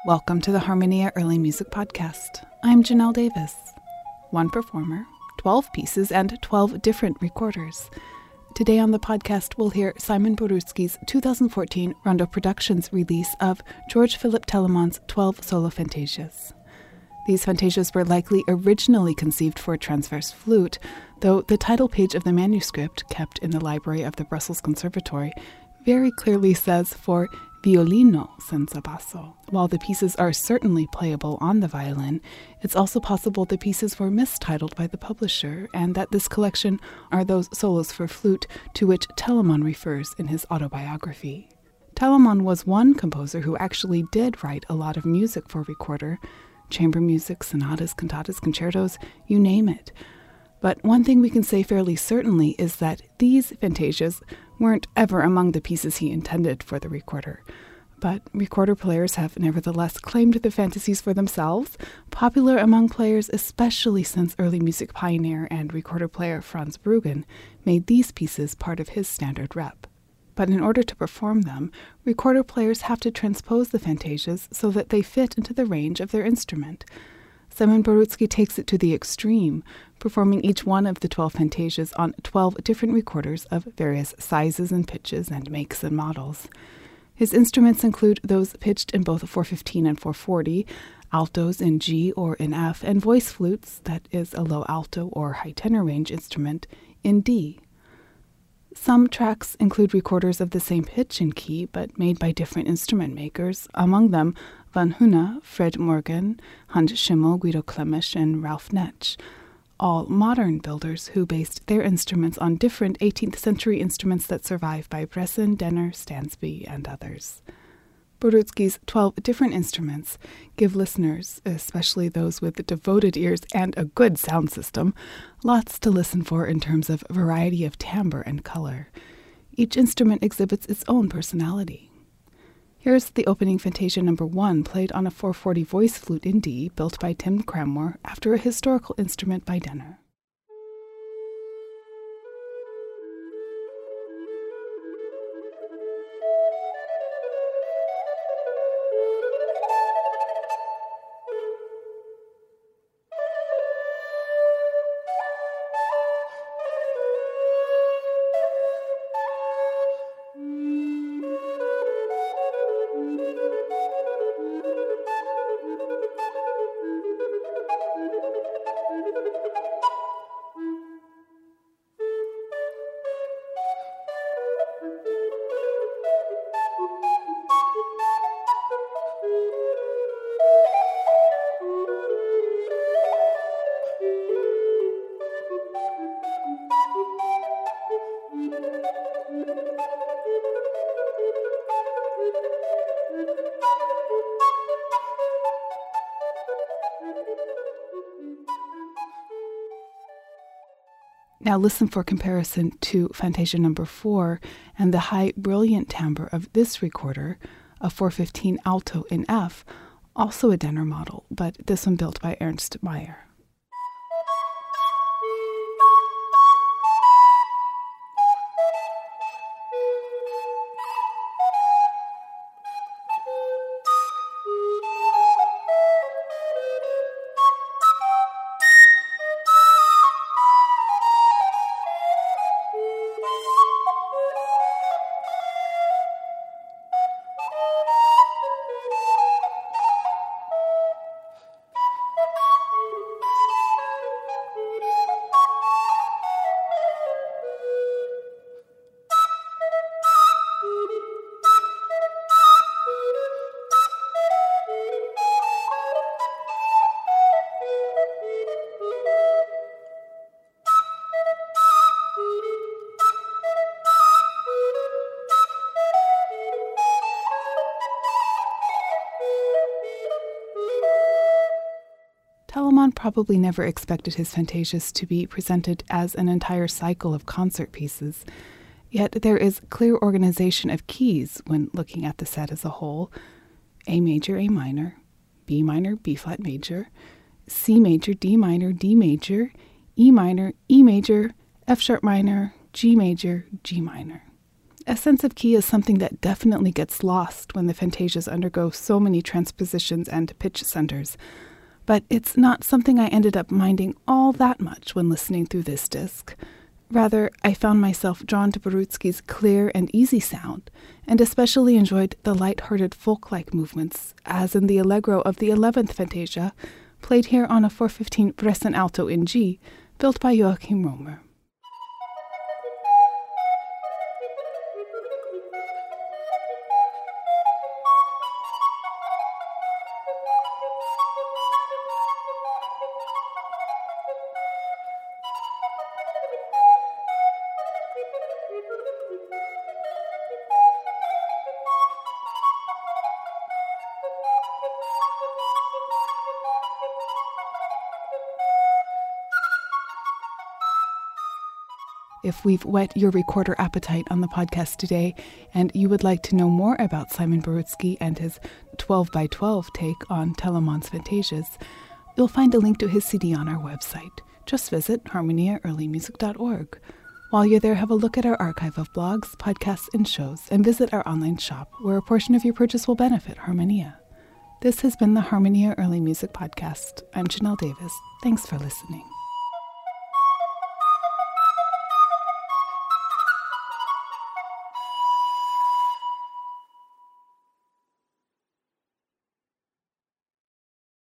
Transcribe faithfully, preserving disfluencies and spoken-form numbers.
Welcome to the Harmonia Early Music Podcast. I'm Janelle Davis. One performer, twelve pieces, and twelve different recorders. Today on the podcast, we'll hear Szymon Borucki's two thousand fourteen Rondo Productions release of George Philip Telemann's twelve solo fantasias. These fantasias were likely originally conceived for transverse flute, though the title page of the manuscript, kept in the library of the Brussels Conservatory, very clearly says for violino senza basso. While the pieces are certainly playable on the violin, it's also possible the pieces were mistitled by the publisher, and that this collection are those solos for flute to which Telemann refers in his autobiography. Telemann was one composer who actually did write a lot of music for recorder, chamber music, sonatas, cantatas, concertos, you name it. But one thing we can say fairly certainly is that these fantasias weren't ever among the pieces he intended for the recorder. But recorder players have nevertheless claimed the fantasies for themselves, popular among players especially since early music pioneer and recorder player Franz Bruggen made these pieces part of his standard rep. But in order to perform them, recorder players have to transpose the fantasias so that they fit into the range of their instrument. Szymon Borucki takes it to the extreme, performing each one of the twelve fantasias on twelve different recorders of various sizes and pitches and makes and models. His instruments include those pitched in both four fifteen and four forty, altos in G or in F, and voice flutes, that is a low alto or high tenor range instrument, in D. Some tracks include recorders of the same pitch and key, but made by different instrument makers, among them Van Huna, Fred Morgan, Hans Schimmel, Guido Klemisch, and Ralph Netsch, all modern builders who based their instruments on different eighteenth century instruments that survive by Bresson, Denner, Stansby, and others. Borucki's twelve different instruments give listeners, especially those with devoted ears and a good sound system, lots to listen for in terms of variety of timbre and color. Each instrument exhibits its own personality. Here's the opening Fantasia number one, played on a four forty voice flute in D, built by Tim Cranmore after a historical instrument by Denner. Now listen for comparison to Fantasia number four and the high brilliant timbre of this recorder, a four fifteen alto in F, also a Denner model, but this one built by Ernst Mayr. Telemann probably never expected his fantasias to be presented as an entire cycle of concert pieces, yet there is clear organization of keys when looking at the set as a whole. A major, A minor, B minor, B flat major, C major, D minor, D major, E minor, E major, F sharp minor, G major, G minor. A sense of key is something that definitely gets lost when the fantasias undergo so many transpositions and pitch centers, but it's not something I ended up minding all that much when listening through this disc. Rather, I found myself drawn to Borucki's clear and easy sound, and especially enjoyed the light-hearted folk-like movements, as in the allegro of the eleventh Fantasia, played here on a four fifteen Bresson alto in G, built by Joachim Romer. If we've whet your recorder appetite on the podcast today, and you would like to know more about Szymon Borucki and his twelve by twelve take on Telemann's Fantasias, you'll find a link to his C D on our website. Just visit harmonia early music dot org. While you're there, have a look at our archive of blogs, podcasts, and shows, and visit our online shop, where a portion of your purchase will benefit Harmonia. This has been the Harmonia Early Music Podcast. I'm Janelle Davis. Thanks for listening.